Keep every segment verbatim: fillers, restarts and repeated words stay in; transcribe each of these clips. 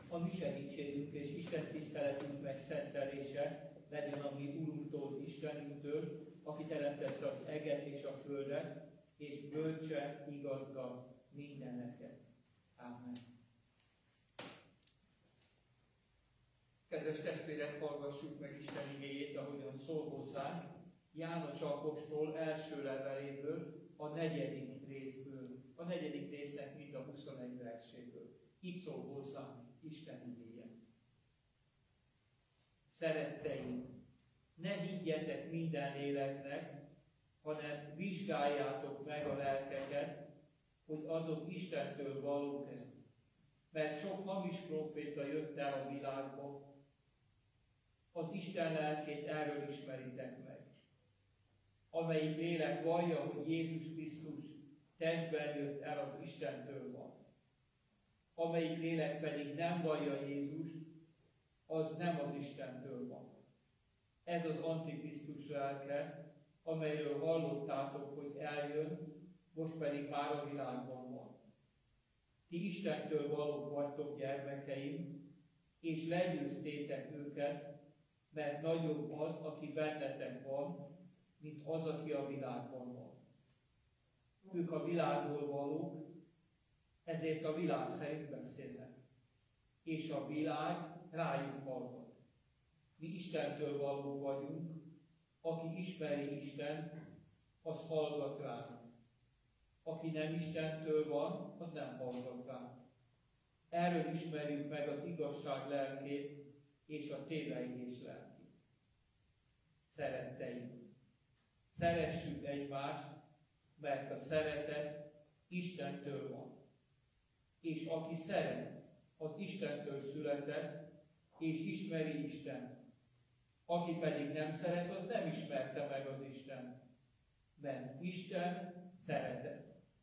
A mi segítségünk és Isten tiszteletünk megszentelése legyen a mi Urunktól, Istenünktől, aki teremtette az eget és a földet, és bölcse igazgat mindeneket. Ámen. Kedves testvérek, hallgassuk meg Isten igéjét, ahogyan szól hozzánk, János apostol első leveléből, a negyedik részből, a negyedik résznek mind a huszonegy verséből. Így szól hozzánk Isten igéje. Szeretteim, ne higgyetek minden léleknek, hanem vizsgáljátok meg a lelkeket, hogy azok Istentől valók-e. Mert sok hamis próféta jött el a világba. Az Isten lelkét erről ismeritek meg. Amelyik lélek vallja, hogy Jézus Krisztus testben jött el, az Istentől van. Amelyik lélek pedig nem vallja Jézust, az nem az Istentől van. Ez az Antikrisztus lelke, amelyről hallottátok, hogy eljön, most pedig már a világban van. Ti Istentől valók vagytok, gyermekeim, és legyőztétek őket, mert nagyobb az, aki bennetek van, mint az, aki a világban van. Ők a világból valók, ezért a világ szerint beszélnek, és a világ rájuk hallgat. Mi Istentől valók vagyunk, aki ismeri Istent, az hallgat ránk. Aki nem Istentől van, az nem hallgat ránk. Erről ismerjük meg az igazság lelkét és a tévejgés lelkét. Szeretteim, szeressük egymást, mert a szeretet Istentől van. És aki szeret, az Istentől született, és ismeri Istent. Aki pedig nem szeret, az nem ismerte meg az Istent, mert Isten szeretet.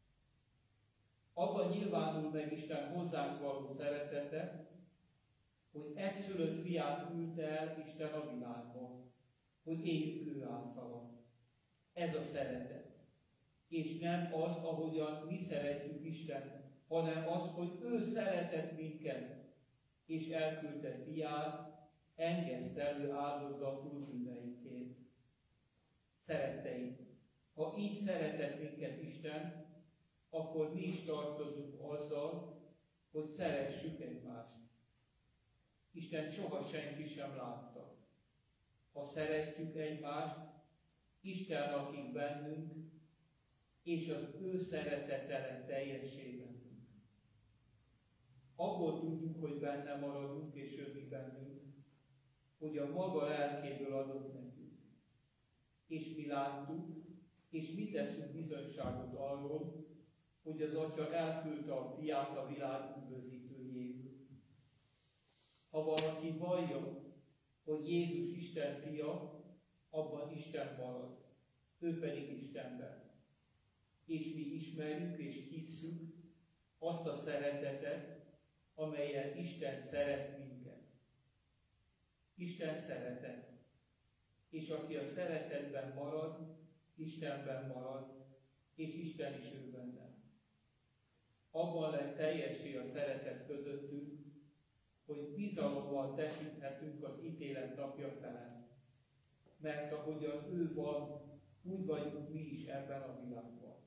Abban nyilvánul meg Isten hozzánk való szeretete, hogy egyszülött fiát küldte el Isten a világba, hogy éljük ő általa. Ez a szeretet. És nem az, ahogyan mi szeretjük Istent, hanem az, hogy ő szeretett minket, és elküldte fiát, engesztelő áldozatul bűneinkért. Szeretteim, ha így szeretett minket Isten, akkor mi is tartozunk azzal, hogy szeressük egymást. Isten soha senki sem látta. Ha szeretjük egymást, Isten lakik bennünk, és az ő szeretete teljessé bennünk. Abból tudjuk, hogy benne maradunk, és ő mi bennünk, hogy a maga lelkéből adott nekünk. És mi láttuk, és mi teszünk bizonyságot arról, hogy az Atya elküldte a fiát a világ üdvözítőjéül. Ha valaki vallja, hogy Jézus Isten fia, abban Isten marad, ő pedig Istenben. És mi ismerjük és hisszük azt a szeretetet, amelyen Isten szeret minket. Isten szeretet, és aki a szeretetben marad, Istenben marad, és Isten is ő benne. Abban lett teljessé a szeretet közöttünk, hogy bizalommal tekinthetünk az ítélet napja felett. Mert ahogyan ő van, úgy vagyunk mi is ebben a világban.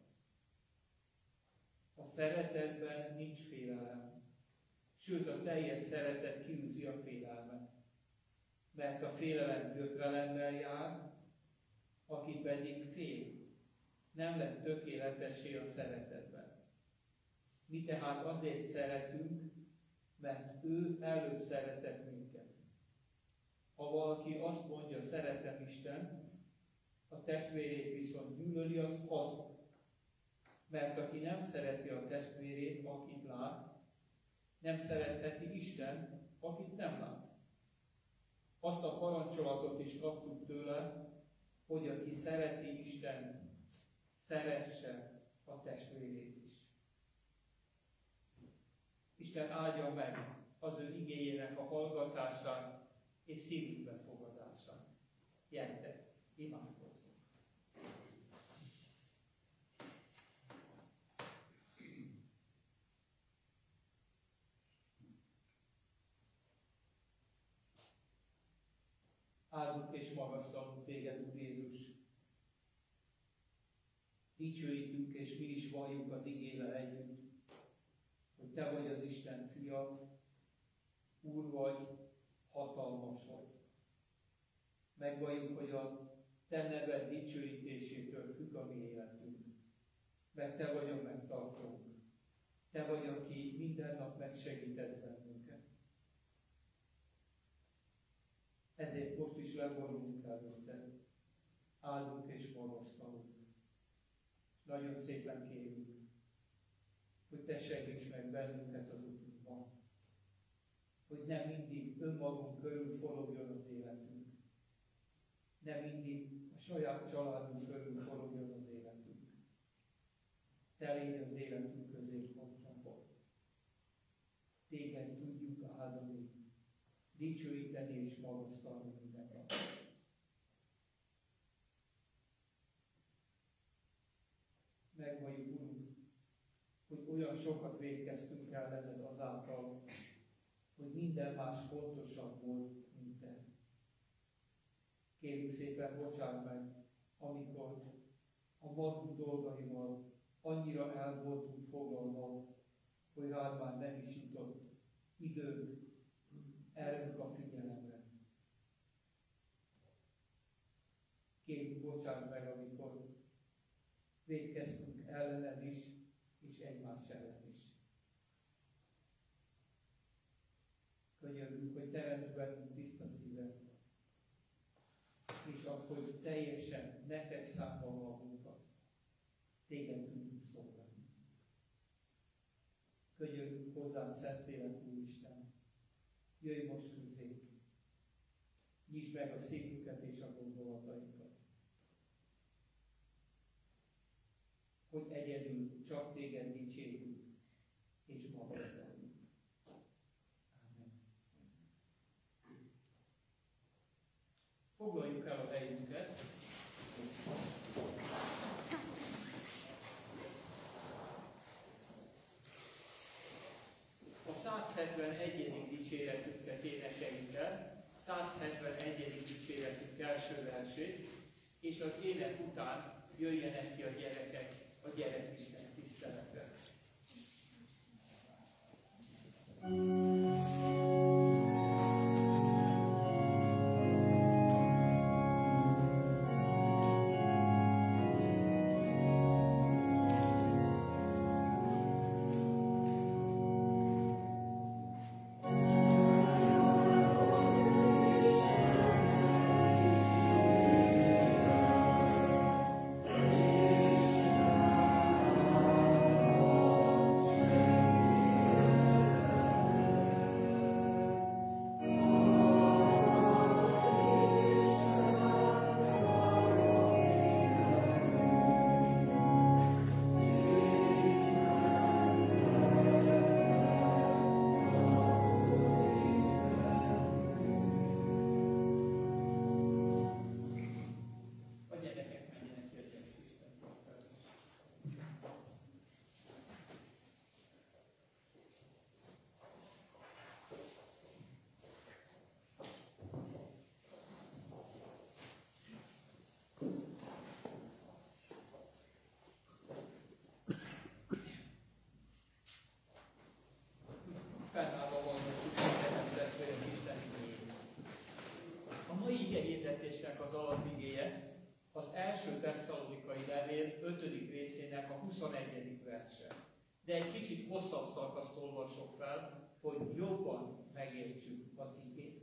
A szeretetben nincs félelem, sőt a teljes szeretet kiűzi a félelmet. Mert a félelem gyötrelemmel jár, aki pedig fél, nem lett tökéletessé a szeretetben. Mi tehát azért szeretünk, mert ő előbb szeretett minket. Ha valaki azt mondja, szeretem Istent, a testvérét viszont gyűlöli, az hazug. Mert aki nem szereti a testvérét, akit lát, nem szeretheti Istent, akit nem lát. Azt a parancsolatot is kaptuk tőle, hogy aki szereti Istent, szeresse a testvérét is. Isten áldja meg az ő igéjének a hallgatását és szívünk befogadását. Gyertek, imádkozzunk! Áldunk és magasztalunk téged, Úr Jézus. Dicsőítünk, és mi is valljuk az igével együtt, hogy te vagy az Isten fia, Úr vagy, hatalmas vagy. Megvalljuk, hogy a te neved dicsőítésétől függ a mi életünk, mert te vagy a megtartónk. Te vagy, aki minden nap megsegítesz bennünket. Ezért most is leborulunk előtted. Áldunk és magasztalunk. Nagyon szépen kérjük, hogy te segíts meg bennünket az utunkban. Hogy nem mindig önmagunk körül forogjon az életünk. Nem mindig a saját családunk körül forogjon az életünk. Te légy az életünk középpontjában. Téged tudjuk áldani, dicsőíteni és magasztalni minden nap. Megvalljuk, Urunk, hogy olyan sokat vétkeztünk ellened azáltal, hogy minden más fontosabb volt, mint te. Kérjük szépen, bocsáss meg, amikor a magunk dolgaival annyira el voltunk foglalva, hogy rád már nem is jutott időnk erőnk a figyelemre. Kérjük, bocsáss meg, amikor vétkeztünk ellened is, és egymás ellen is. Könyörgünk, hogy teremts bennünk tiszta szívet, és akkor teljesen neked számba magunkat. Téged tudjuk szolgálni. Könyörgünk hozzád, Szentlélek Úristen. Jöjj most közénk. Nyisd meg a szívünket és a gondolatainkat. Hogy egyedül csak téged dicsérjük és magasztaljuk. Amen. Foglaljuk el a helyünket. A százhetvenegyedik dicséretünket énekeljük el, százhetvenegyedik dicséretünk első versét, és az ének után jöjjenek ki a gyerekek a gyerekisten tiszteletre. Az alapigéje az első Tesszalonikai levél ötödik részének a huszonegyedik verse. De egy kicsit hosszabb szakaszt olvasok fel, hogy jobban megértsük az igét.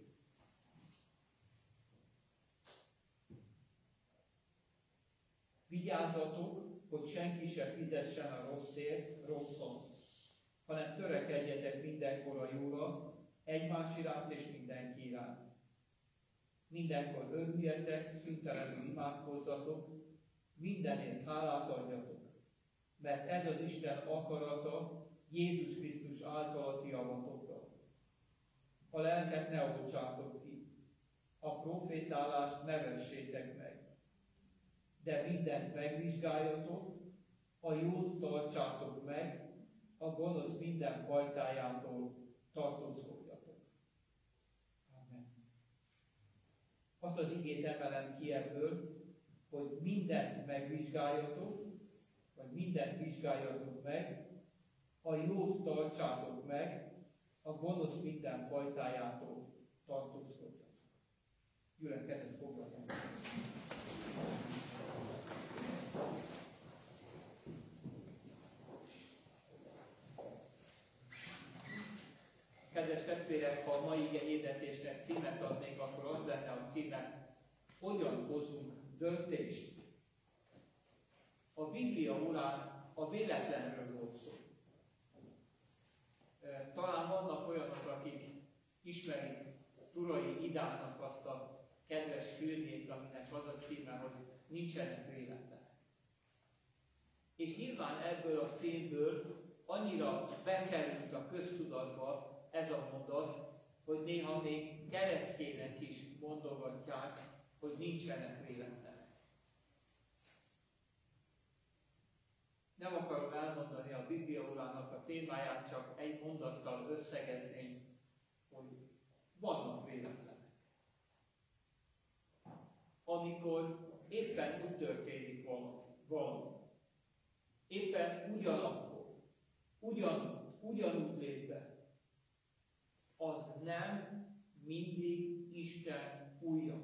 Vigyázzatok, hogy senki se fizessen a rosszért rosszon, hanem törekedjetek mindenkor a jóra, egymás iránt és mindenki iránt. Mindenkor örüljetek, szüntelenül imádkozzatok, mindenért hálát adjatok, mert ez az Isten akarata Jézus Krisztus által ti javatokra. A lelket ne oltsátok ki, a profétálást ne vessétek meg, de mindent megvizsgáljatok, a jót tartsátok meg, a gonosz minden fajtájától tartózkodjatok. Amen. Azt az igét emelem ki ebből, hogy mindent megvizsgáljatok, vagy mindent vizsgáljatok meg, a jót tartsátok meg, a gonosz minden fajtájától tartózkodjatok. Gyülekezet foglaljatok. Kedves testvérek, ha a mai ige hirdetésnek címet adnék, akkor az lenne a címe, hogyan hozunk döntést. A Biblia órán a véletlenről volt szó. Talán vannak olyanok, akik ismerik Turai Idának azt a kedves filmjét, aminek az a címe, hogy nincsenek véletlenek. És nyilván ebből a filmből annyira bekerült a köztudatba ez a mondat, hogy néha még keresztények is mondogatják, hogy nincsenek véletlenek. Nem akarom elmondani a Biblia órának a témáját, csak egy mondattal összegezném, hogy vannak véletlenek. Amikor éppen úgy történik valami, éppen ugyanakkor, ugyan, ugyanúgy lép be, az nem mindig Isten újja.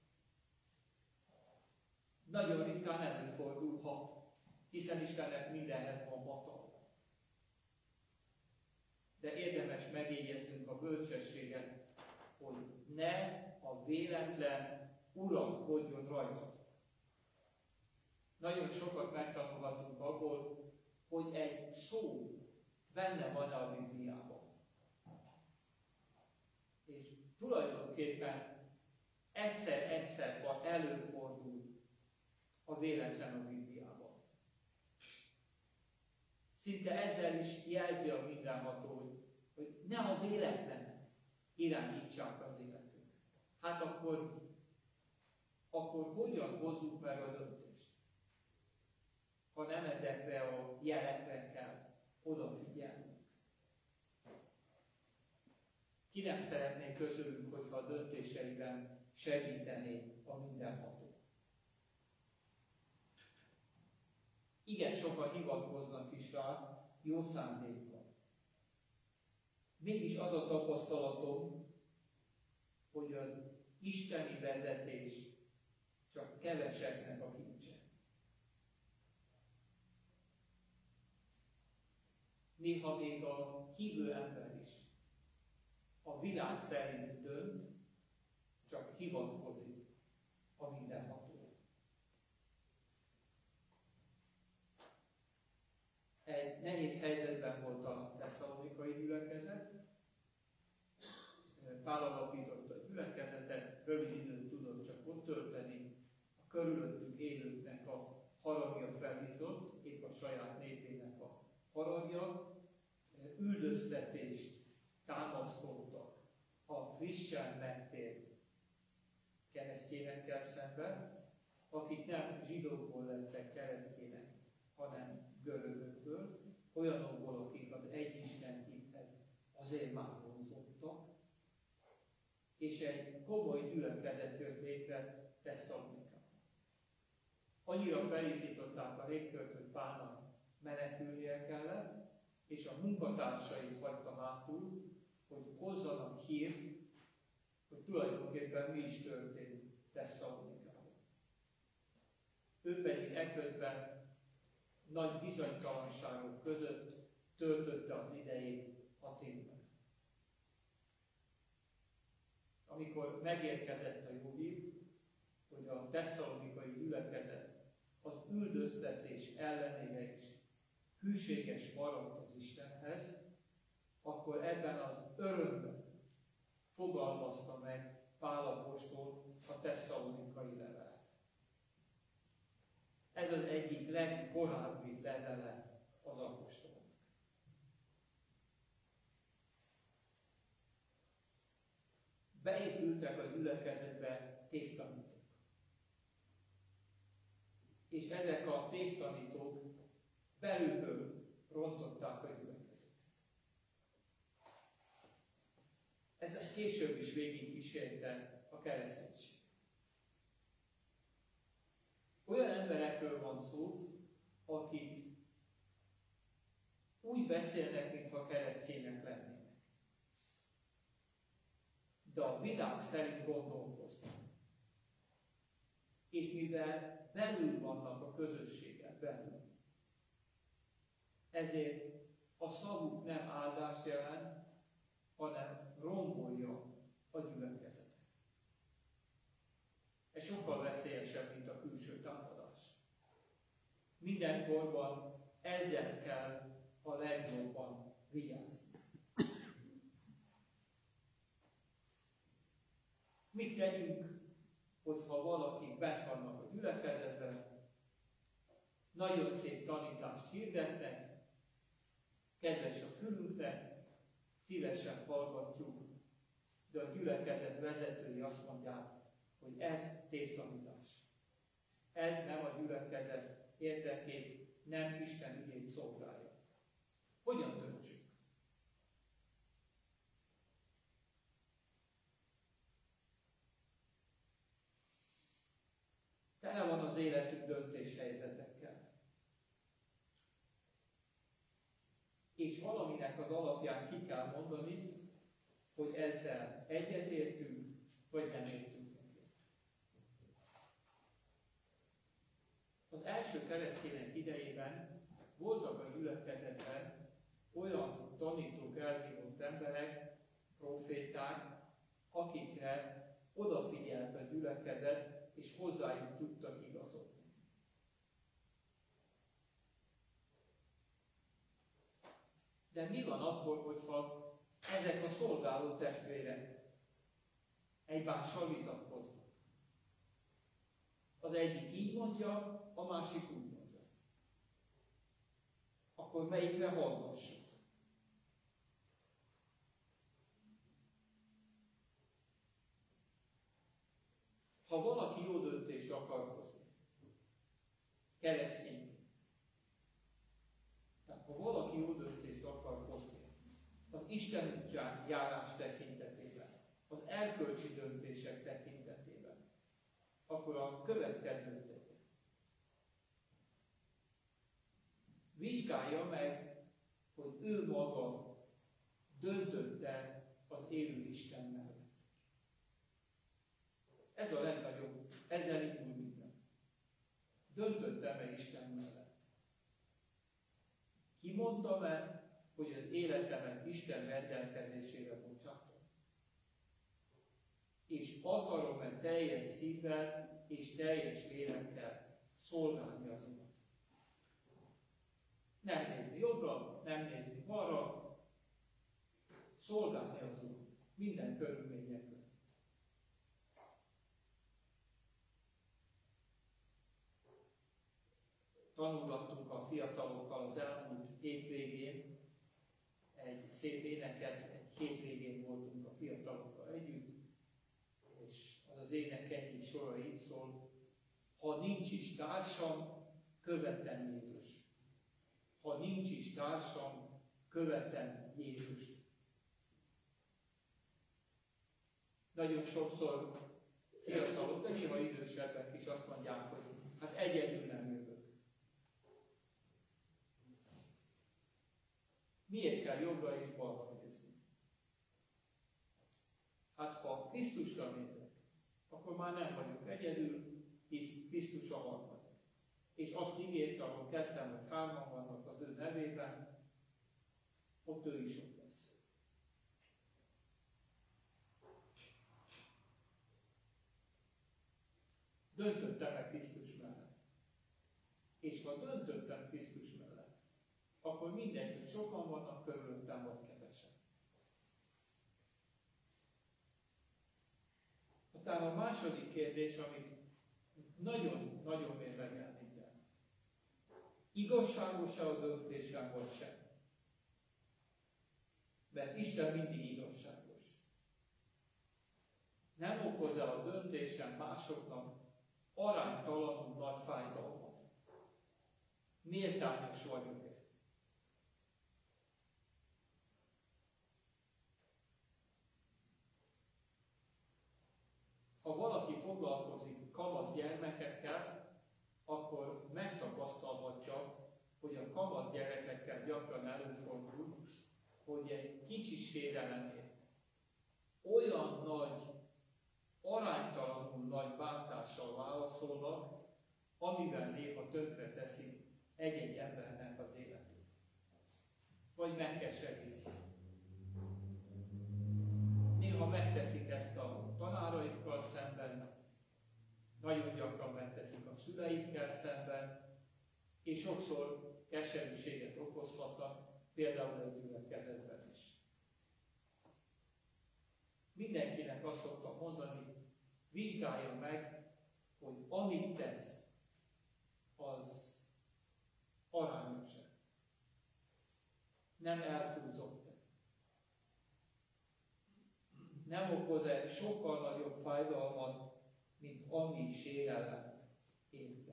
Nagyon ritkán előfordulhat, hiszen Istennek mindenhez van hatalma. De érdemes megjegyeznünk a bölcsességet, hogy ne a véletlen uralkodjon rajtad. Nagyon sokat megtanulhatunk abból, hogy egy szó benne van a Bibliában. És tulajdonképpen egyszer-egyszer van előfordul a véletlen a Bibliában. Szinte ezzel is jelzi a mindenható, hogy ne a véletlen irányítsák az életünk. Hát akkor, akkor hogyan hozzuk meg a döntést? Ha nem ezekre a jelekre kell odafigyelni. Ki nem szeretné közülünk, hogyha a döntéseiben segítené a mindenható. Igen, sokan hivatkoznak is rá jó szándékkal. Mégis az a tapasztalatom, hogy az isteni vezetés csak keveseknek a kincse. Néha még a hívő ember is a világ szerint dönt, csak hivatkozik a mindenhatóra. Egy nehéz helyzetben volt a tesszalonikai gyülekezet. Pál alapította a gyülekezetet, rövid időt tudott csak ott tölteni, a körülöttük élőknek a haragja felhízott, épp a saját népének a haragja, üldöztetést támasztottak a frissen megtért keresztényekkel szemben, akik nem zsidókból lettek keresztények, hanem görögökből, olyanokból, akik az egyisten hithez azért már vonzottak, és egy komoly gyülekezet jött létre Tesszalonikában. Annyira felizították a légkört, hogy Pálnak menekülnie kellett, és a munkatársait hagyta hátul, hogy hozzanak hírt, hogy tulajdonképpen mi is történt Tesszalonikában. Ő pedig eközben nagy bizonytalanságok között töltötte az idejét Athénben. Amikor megérkezett a jó hír, hogy a tesszalonikai gyülekezet az üldöztetés ellenére is hűséges maradt az Istenhez, akkor ebben az örömben fogalmazta meg Pál apostol a tesszalonikai levelet. Ez az egyik legkorábbi levele az apostolnak. Beépültek a gyülekezetbe tésztanítók. És ezek a tésztanítók belülről rontották a gyülekezetet. Ez később is végig kísérte a kereszténység. akik úgy beszélnek, mintha keresztények lennének. De a világ szerint gondolkoznak. És mivel belül vannak a közösségen belül, ezért a szavuk nem áldást jelent, hanem rombolja a gyülekezetet. Ez sokkal veszélyesebb, mint a külső támadás. Mindenkorban ezzel kell a legjobban vigyázni. Mit tegyünk, hogyha valaki bent vannak a gyülekezetben, nagyon szép tanítást hirdetnek, kedves a fülünknek, szívesen hallgatjuk, de a gyülekezet vezetői azt mondják, hogy ez tévtanítás. Ez nem a gyülekezet érdekét, nem Isten ügyét szolgálja. Hogyan döntsünk? Tele van az életünk döntéshelyzetekkel. És valaminek az alapján ki kell mondani, hogy ezzel egyetértünk, vagy nem értünk egyet. Az első keresztények idejében voltak a gyülekezetben olyan tanítók, elhívott emberek, proféták, akikre odafigyelt a gyülekezet, és hozzájuk tudtak igazodni. De mi van akkor, hogyha ezek a szolgáló testvérek egymással vitatkoznak? Az egyik így mondja, a másik úgy mondja. Akkor melyikre hallgassuk? Ha valaki jó döntést akar hozni, keresztény, tehát ha valaki jó döntést akar hozni, az Isten útján járás tekintetében, az erkölcsi döntések tekintetében, akkor a következőt tegye. Vizsgálja meg, hogy ő maga döntötte az élő Isten mellett. Ez a legnagyobb, ezzel indul minden. Döntöttem-e Isten mellett? Kimondtam-e, hogy az életemet Isten rendelkezésére bocsátom? És akarom-e teljes szívvel és teljes lélekkel szolgálni az Urat? Nem nézni jobbra, nem nézni balra, szolgálni az Urat minden körülmények között. Tanulgattunk a fiatalokkal az elmúlt hétvégén, egy szép éneket, egy hétvégén voltunk a fiatalokkal együtt, és az az ének egyik sora így szól: ha nincs is társam, követem Jézus. Ha nincs is társam, követem Jézust. Nagyon sokszor fiatalok, de néha idősebbek is azt mondják, hogy hát egyedül nem jövök. Miért kell jobbra és balra nézni? Hát ha Krisztusra nézek, akkor már nem vagyok egyedül, hisz Krisztus a harmadik. És azt ígérte, ahol ketten vagy hárman vannak az ő nevében, ott ő is ott lesz. Döntöttem-e Krisztus mellett? És ha döntöttem Krisztus mellett, akkor mindegy, hogy sokan vannak körülöttem, vagy kevesen. Aztán a második kérdés, amit nagyon-nagyon mérlegelni kell. Igazságos-e a döntésem, vagy sem? Mert Isten mindig igazságos. Nem okoz-e a döntésem másoknak aránytalanul nagy fájdalmat? Méltányos vagyok-e? Ha valaki foglalkozik kamasz gyermekekkel, akkor megtapasztalhatja, hogy egy kicsi sérelemért olyan nagy, aránytalanul nagy bántással válaszolnak, amivel néha tönkre teszik egy-egy embernek az életét. Vagy megkeserítik. Néha megteszik ezt a tanáraikkal szemben, nagyon gyakran megteszik a szüleikkel szemben, és sokszor keserűséget okozhatnak, például egy gyülekezetben is. Mindenkinek azt szoktam mondani, vizsgálja meg, hogy amit tesz, az arányos-e. Nem eltúlzott-e. Nem okoz-e sokkal nagyobb fájdalmat, mint ami sérelem érte.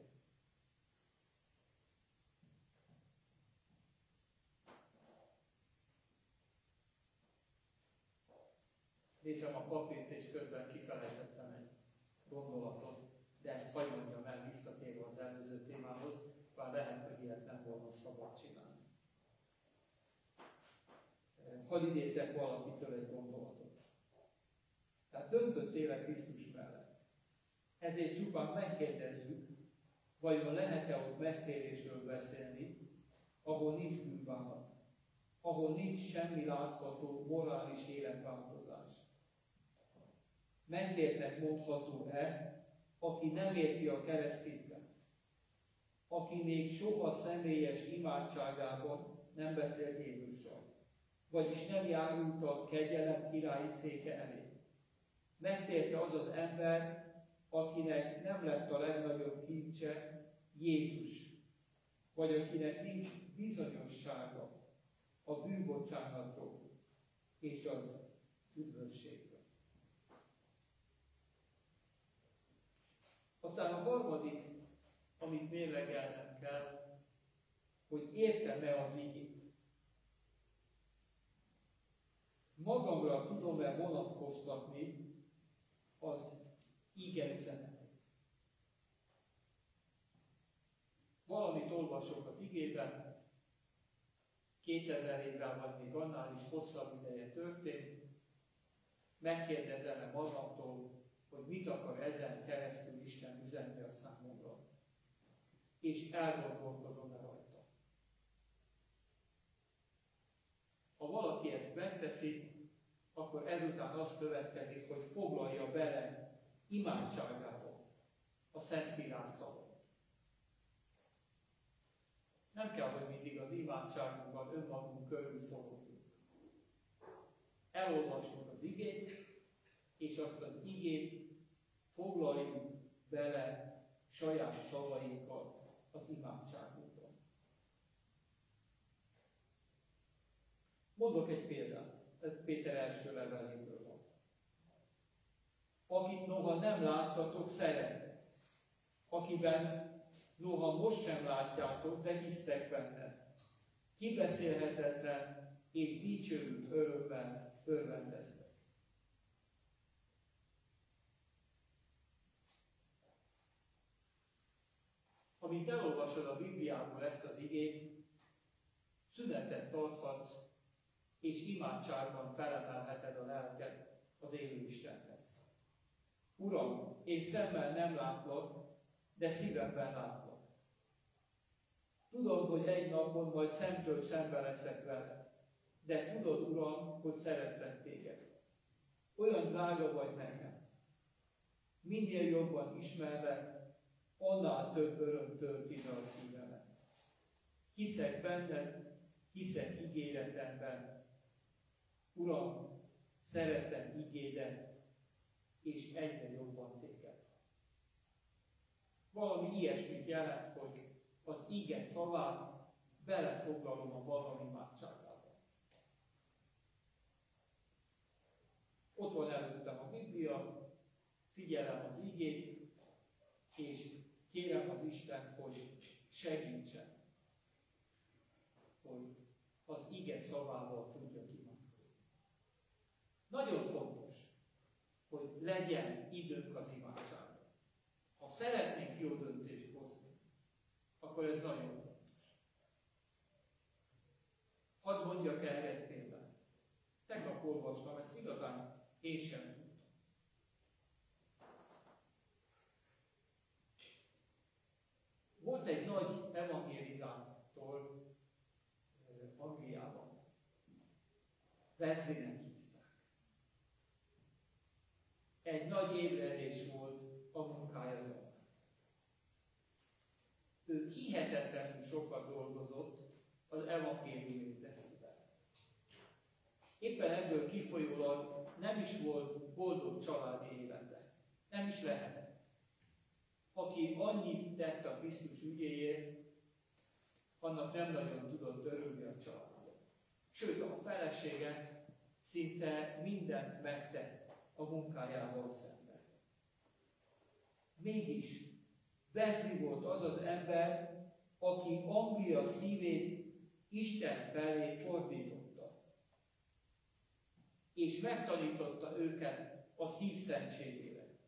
Nézem a papírt, és közben kifelejtettem egy gondolatot, de ezt hagy mondjam el visszatérve az előző témához, bár lehet, hogy ilyet nem volna szabad csinálni. Hadd idézzek valakitől egy gondolatot. Tehát döntöttél Krisztus mellett. Ezért csupán megkérdezzük, vajon lehet-e ott megtérésről beszélni, ahol nincs bűnbánat, ahol nincs semmi látható morális életváltozás. Megtértnek mondható-e, aki nem érti a keresztényet, aki még soha személyes imádságában nem beszélt Jézussal, vagyis nem járult a kegyelem királyi széke elé. Megtérte az az ember, akinek nem lett a legnagyobb kincse Jézus, vagy akinek nincs bizonyossága a bűnbocsánatról és az üdvösségről. Aztán a harmadik, amit mérlegelnem kell, hogy értem-e az igét. Magamra tudom-e vonatkoztatni az ige üzenetét. Valamit olvasok az igében, kétezer évvel vagy még annál is hosszabb ideje történt, megkérdezem-e magamtól, hogy mit akar ezen keresztül Isten üzenni a számomra, és elgondolkozom-e rajta. Ha valaki ezt megteszi, akkor ezután az következik, hogy foglalja bele imádságába a Szentírás szavait. Nem kell, hogy mindig az imádságunkban önmagunk körül forogjunk. Elolvasjuk az igét, és azt az igét foglaljuk bele saját szavainkkal az imádságunkban. Mondok egy példát, ez Péter első leveléből van. Akit noha nem láttatok, szerettek. Akiben noha most sem látjátok, de hisztek benne. Kibeszélhetetlen és dicsőrű örömben örvendeztek. Amint elolvasod a Bibliából ezt az igét, szünetet tarthatsz, és imádságban felemelheted a lelked az élő Istenhez. Uram, én szemmel nem látlak, de szívemben látlak. Tudom, hogy egy napon majd szemtől szembe leszek vele, de tudod, Uram, hogy szeretlek téged. Olyan drága vagy nekem. Minél jobban ismerlek, annál több öröm tölti be a szívemet. Hiszek benned, hiszek ígéretemben. Uram, szeretem igédet, és egyre jobban téged. Valami ilyesmit jelent, hogy az ige szavát belefoglalom a magam imádságába. Ott van előttem a Biblia, figyelem az igét, és kérem az Istent, hogy segítsen, hogy az ige szavával tudjak imádkozni. Nagyon fontos, hogy legyen időnk az imádságra. Ha szeretnénk jó döntést hozni, akkor ez nagyon fontos. Hadd mondjak erre egy példát. igazán én sem tudtam. Volt egy nagy evangelizátor Angliában. Wesleynek hívták. Egy nagy ébredés volt a munkája. Ő hihetetlenül sokat dolgozott az evangélium érdekében. Éppen ebből kifolyólag nem is volt boldog családi élete. Nem is lehet. Aki annyit tett a Krisztus ügyéért, annak nem nagyon tudott örülni a családja. Sőt, a felesége szinte mindent megtett a munkájával szemben. Mégis Wesley volt az az ember, aki Anglia szívét Isten felé fordította, és megtanította őket a szívszentségére.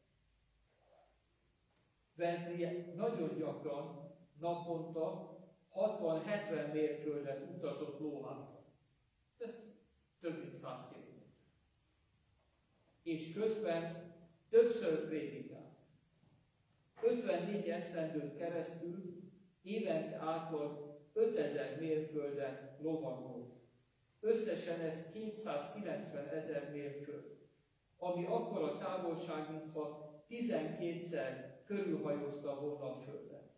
Wesley nagyon gyakran, naponta hatvan-hetven mérföldet utazott lóháton. Ez több mint száz kilométer. És közben többször prédikált. ötvennégy esztendőn keresztül évente átlag ötezer mérfölden lovagolt. Összesen ez kétszázkilencven ezer mérföld, ami akkora távolság, mintha tizenkétszer körülhajózta volna a Földet.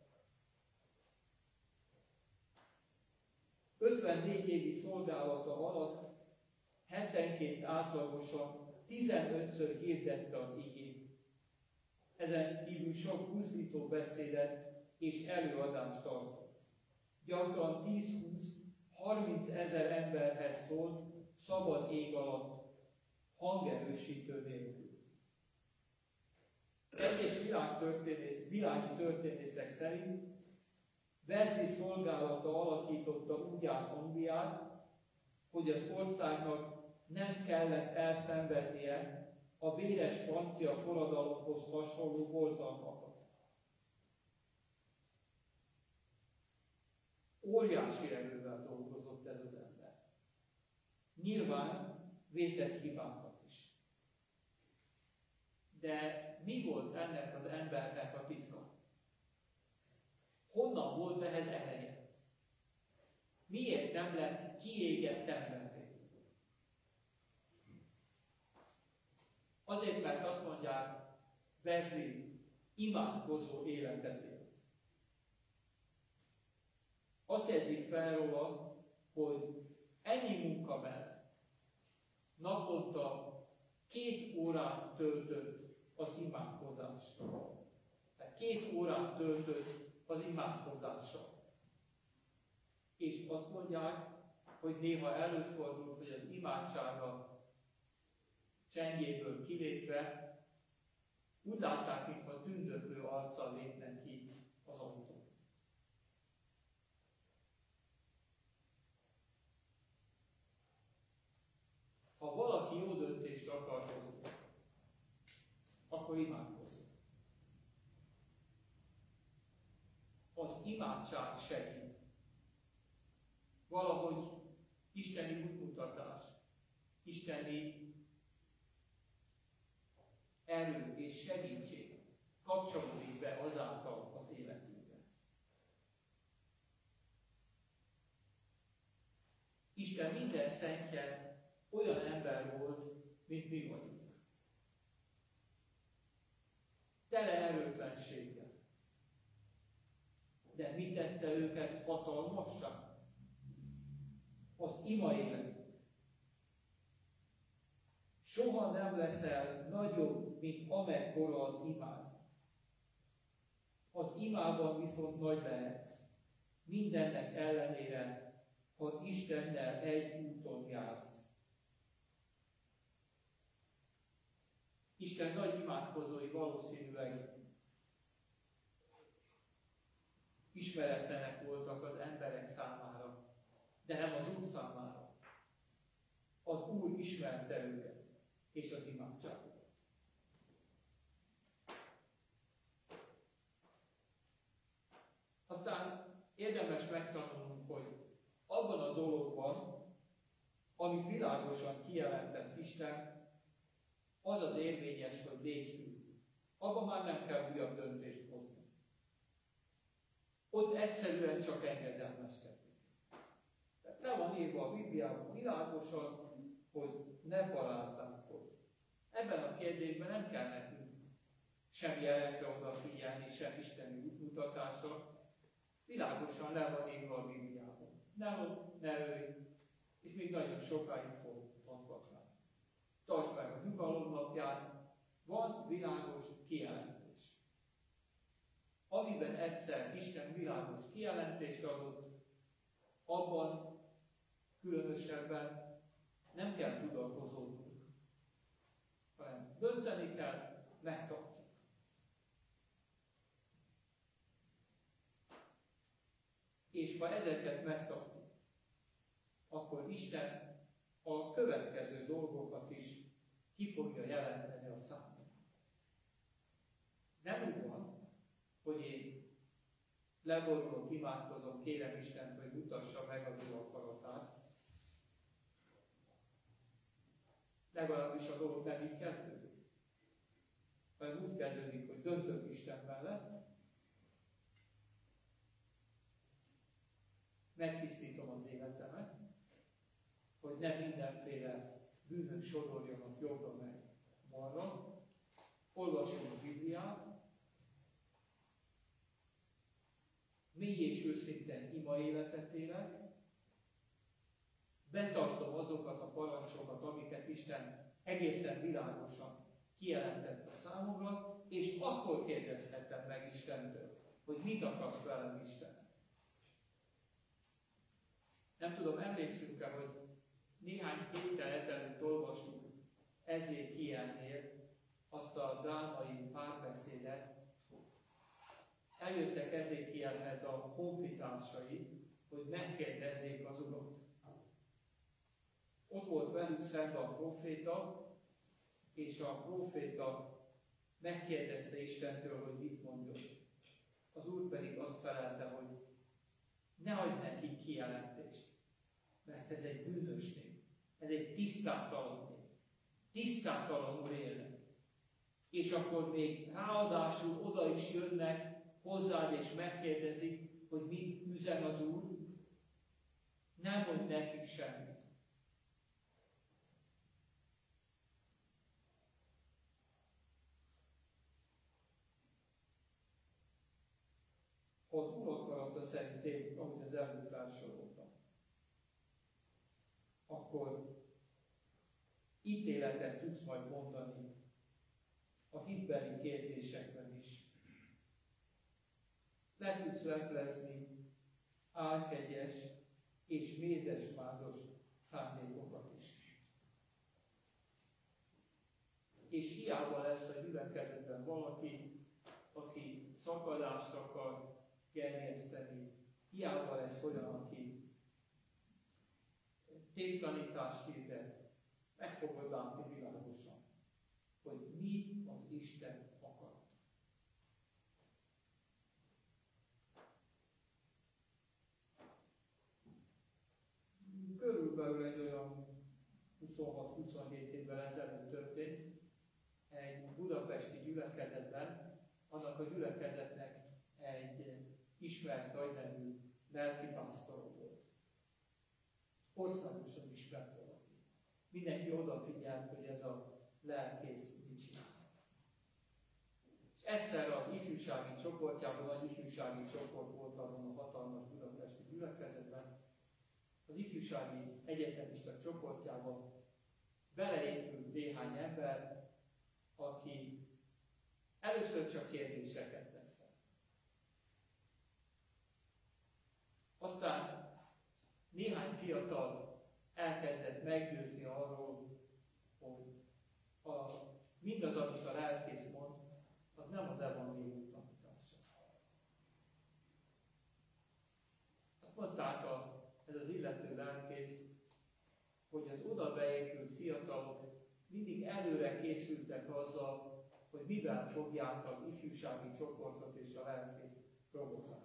ötvennégy évi szolgálata alatt hetenként átlagosan tizenötször hirdette az igét. Ezen kívül sok buzdító beszédet és előadást tartott. Gyakran tíz-húsz-harminc ezer emberhez szólt szabad ég alatt, hangerősítő nélkül. Egyes világtörténész, világi történészek szerint Wesley szolgálata alakította úgy át Angliát, hogy az országnak nem kellett elszenvednie a véres francia forradalomhoz hasonló borzalmakat. Óriási erővel dolgozott ez az ember. Nyilván vétett hibákat is. De mi volt ennek az embernek a titka? Honnan volt ehhez ereje? Miért nem lett kiégett emberré? Azért, mert azt mondják, Wesley imádkozó életet élt. Azt jegyzik fel róla, hogy ennyi munka mellett naponta két órát töltött az imádkozással. Tehát két órát töltött az imádkozással. És azt mondják, hogy néha előfordult, hogy az imádsága csendjéből kilépve úgy látták, mintha tündöklő arccal lépnek ki az ajtón. Ha valaki jó döntést akar hozni, akkor imádkozzon. Az imádság segít. Valahogy isteni útmutatás, isteni erő és segítség kapcsolódik be azáltal az életünkbe. Isten minden szentje olyan ember volt, mint mi vagyunk. Tele erőtlenséggel. De mi tette őket hatalmassá? Az ima életük. Soha nem leszel nagyobb, mint amekkora az imád. Az imában viszont nagy lehetsz. Mindennek ellenére, ha Istennel egy úton jársz. Isten nagy imádkozói valószínűleg ismeretlenek voltak az emberek számára, de nem az Úr számára. Az Úr ismerte őket és az imádságot. Aztán érdemes megtanulnunk, hogy abban a dologban, amit világosan kijelentett Isten, az az érvényes, hogy légy hű. Abban már nem kell újabb döntést hozni. Ott egyszerűen csak engedelmeskedni. Tehát le van írva a Bibliában világosan, hogy ne paráználkodj. Ebben a kérdésben nem kell nekünk sem jelekre odafigyelni, sem isteni útmutatásra. Világosan le van írva a Bibliában. Ne mondd, ne ölj, és még nagyon sokáig fog mondhatni. Tartsd meg a nyugalom napján, van világos kijelentés. Amiben egyszer Isten világos kijelentést adott, abban különösebben nem kell tudatkozódnunk, hanem dönteni kell, megtartani. És ha ezeket megtartjuk, akkor Isten a következő dolgokat is ki fogja jelenteni a számunkra. Nem úgy van, hogy én leborulok, imádkozom, kérem Istent, hogy mutassa meg az ő akaratát. Legalábbis a dolog nem így kezdődik. Hanem úgy kezdődik, hogy döntök Isten mellett, megtisztítom az életemet, hogy ne mindenféle bűnök sodorjanak jobbra meg balra, olvasom a Bibliát, mély és őszintén ima életet élek, betartom azokat a parancsokat, amiket Isten egészen világosan kijelentett a számomra, és akkor kérdezhetem meg Istentől, hogy mit akarsz velem, Isten. Nem tudom, emlékszünk-e, hogy néhány héttel ezelőtt olvastuk Ezékielnél azt a drámai párbeszédet. Eljöttek Ezékielhez a honfitársai, hogy megkérdezzék az Urat. Ott volt velük szemben a próféta, és a próféta megkérdezte Istentől, hogy mit mondjon. Az Úr pedig azt felelte, hogy ne adj nekik kijelentést, mert ez egy bűnös nép, ez egy tisztátalan nép, tisztátalanul élnek. És akkor még ráadásul oda is jönnek hozzád és megkérdezik, hogy mit üzen az Úr, nem mondj nekik semmit. Az Úr akarata szerint élünk, amit az előbb felsoroltam, akkor ítéletet tudsz majd mondani a hitbeli kérdésekben is. Le tudsz leplezni álkegyes és mézesmázos szándékokat is. És hiába lesz a gyülekezetben valaki, aki szakadást akar gerjeszteni, hiába lesz olyan, aki tévtanítást hirdet, meg fogod látni világosan, hogy mi az Isten akarat. Körülbelül egy olyan huszonhat-huszonhét évvel ezelőtt történt egy budapesti gyülekezetben, annak a gyülekezetnek egy ismert nagynevű lelkipásztora volt. Országosan ismert valaki. Mindenki odafigyelt, hogy ez a lelkész mit csinál. És egyszer az ifjúsági csoportjában, nagy ifjúsági csoport volt azon a hatalmas budapesti gyülekezetben, az ifjúsági egyetemista csoportjában beleépült néhány ember, aki először csak kérdéseket tett fel. Aztán néhány fiatal elkezdett meggyőzni arról, hogy a, mindaz, amit a lelkész mond, az nem az evangélium tanítása. Azt mondták a, ez az illető lelkész, hogy az oda beépült fiatalok mindig előre készültek azzal, hogy mivel fogják az ifjúsági csoportot és a lelkészt provokálni.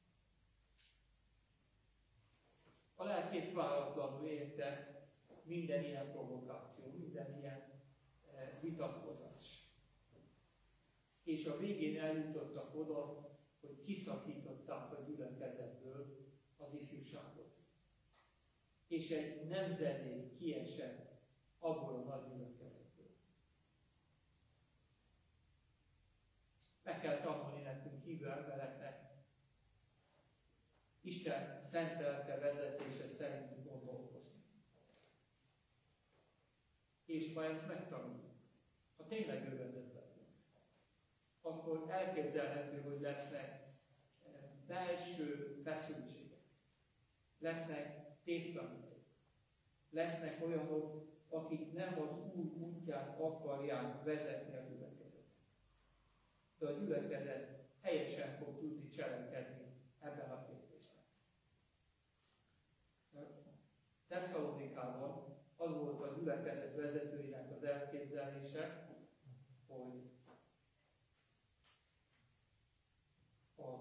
A lelkész váratlanul érte minden ilyen provokáció, minden ilyen eh, vitatkozás. És a végén eljutottak oda, hogy kiszakították a gyülekezetből az ifjúságot. És egy nemzedék kiesett abból a nagy gyülekezetből. Meg kell tanulni nekünk hívő embereknek Isten szent lelke vezetése szerint gondolkozni. És ha ezt megtanuljuk, ha tényleg ő vezet bennünk, akkor elképzelhető, hogy lesznek belső feszültségek, lesznek tésztanitok, lesznek olyanok, akik nem az Úr útján akarják vezetni a gyülekezetet. De a gyülekezet helyesen fog tudni cselekedni ebben a kérdésben. Tesszalonikában az volt a gyülekezet vezetőinek az elképzelése, hogy a,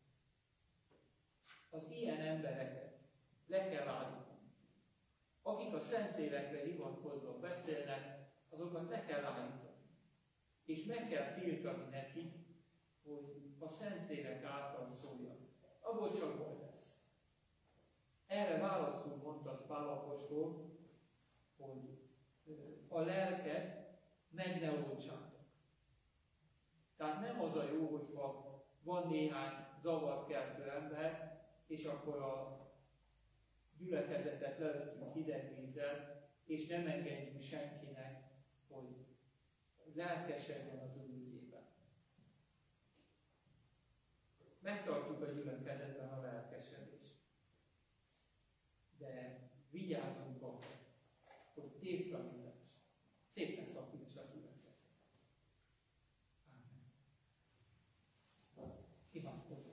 az ilyen embereket le kell állítani. Akik a Szentlélekre hivatkozva beszélnek, azokat le kell állítani. És meg kell tiltani nekik, hogy a Szentlélek által szóljanak. Abból csak baj lesz. Erre válaszul mondta Pál apostol, hogy a lelket meg ne oltsátok. Tehát nem az a jó, hogyha van néhány zavarkeltő ember, és akkor a gyülekezetet levetünk hideg vízzel, és nem engedjük senkinek, hogy lelkesedjen az Úr ügyében. Megtartjuk a gyülekezetben a lelkesedést. De vigyázzunk arra, hogy tésztanítás szépen szakítsa a gyülekezetet. Ámen. Imádkozzunk.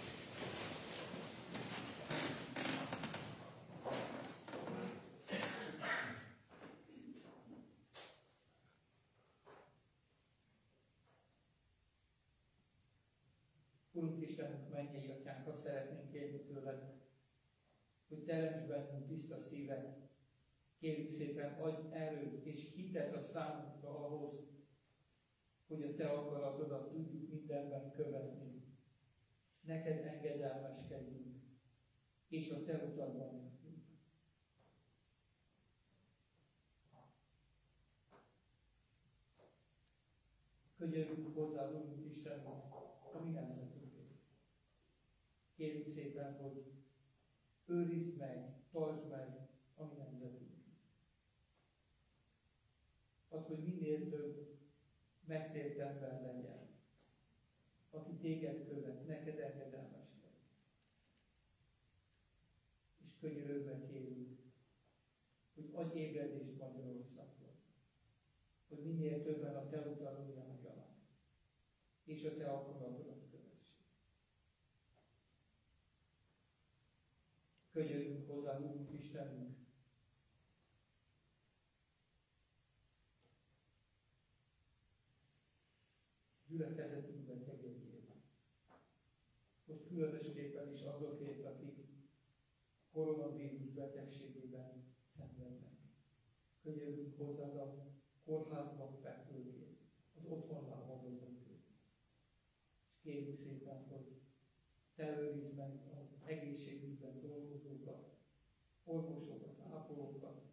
Urunk Istenünk, mennyei Atyánk, azt szeretnénk kérni tőled, hogy teremts bennünk tiszta szívet. Kérjük szépen, adj erőt és hitet a számunkra ahhoz, hogy a Te akaratodat tudjuk mindenben követni. Neked engedelmeskedjünk, és a Te utadban járjunk. Könyörgünk hozzá, Urunk Istenünk, a mi nemzetünkért. Kérjük szépen, hogy őrizd meg, tartsd meg a mi nemzetünket. Add, hogy minél több megtért ember legyen, aki téged követ, neked engedelmeskedj. És könyörögve kérünk, hogy adj ébredést Magyarországon, hogy minél többen a Te utalon járjanak, és a Te akaratodat kövessék. Könyörgünk hozzá, Úrunk Istenünk, gyülekezetünkben kegyelmében. Most különösképpen is azokért, akik koronavírus betegségében szenvednek. Könyörgünk hozzád a kórházban fekvőkért, az otthon lábadozókért. És kérjük szépen, hogy Te őrizd meg az egészségügyben dolgozókat, orvosokat, ápolókat,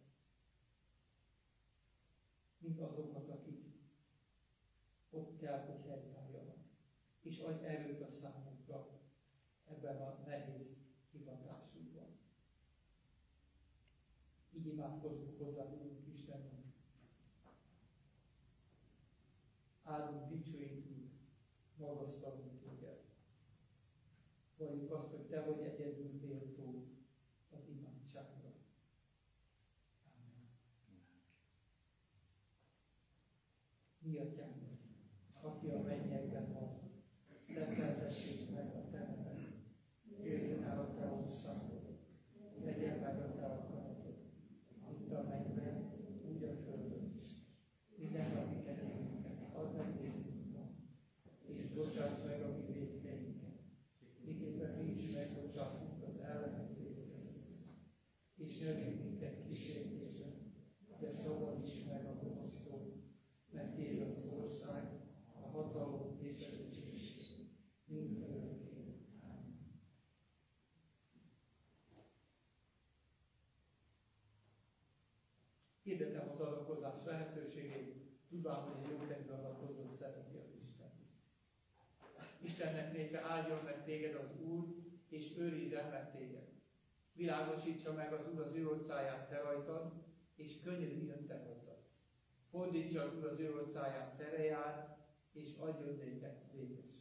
mind azokat, akik ott kell, hogy helytálljanak. És adj erőt a számukra ebben a nehéz hivatásukban. Így imádkozunk hozzá, Úrunk Istenünk. Áldunk, dicsőítünk, magasztalunk Téged. Valljuk azt, hogy Te vagy egyedül méltó az imádságra. Amen. Mi Atyánk, aki a mennyekben van, szenteltessék meg a Te neved. Jöjjön el a Te országod, legyen meg a Te akaratod, mint a mennyben, úgy a földön is. Minden napi kenyerünket add meg nékünk ma, és bocsáss meg a mi vétkeinket, miképpen mi is megbocsátunk az ellenünk vétkezőknek. És ne vigy minket kísértésbe, de szabadíts meg a gonosztól, mert Hirdetem az adakozás lehetőségét, tudván, hogy egy jókedvű adakozót szereti az Isten. Istennek népe áldjon meg téged az Úr, és őrizzen meg téged. Világosítsa meg az Úr az ő orcáját te rajtad, és könyörüljön te rajtad. Fordítsa az Úr az ő orcáját te rejár, és adjon néked békességet.